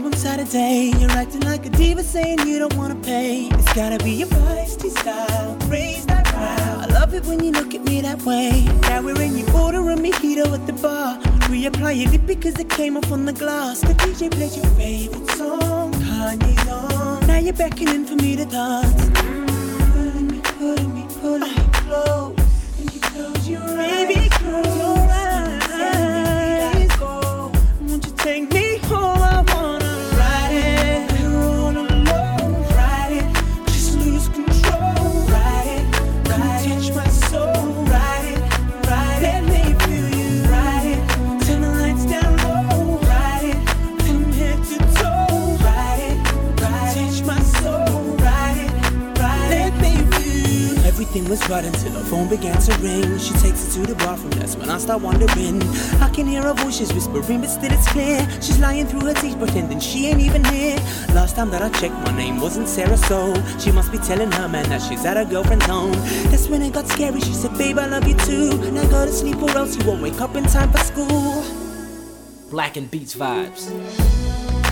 on Saturday. You're acting like a diva saying you don't wanna pay. It's gotta be your feisty style, raise that crowd. I love it when you look at me that way. Now we're in, you order a mojito at the bar. Reapply your lip because it came off on the glass. The DJ played your favorite song, Kanye's on. Now you're beckoning for me to dance. Pulling me close. And you close your eyes. Baby, close your eyes. Won't you take me home? I wanna ride it. We're all alone. Ride it. Just lose control. Ride it. Touch my soul. Ride it. Let me feel you. Ride it. Turn the lights down low. Ride it. From head to toe. Ride it. Touch my soul. Ride it. Let me feel you. Everything was right until her phone began to ring. She takes it to the bathroom, that's when I start wondering. I can hear her voice, she's whispering, but still it's clear. She's lying through her teeth, pretending she ain't even here. Last time that I checked, my name wasn't Sarah, so she must be telling her man that she's at her girlfriend's home. That's when it got scary, she said, babe, I love you too. Now go to sleep or else you won't wake up in time for school. Black and Beats vibes.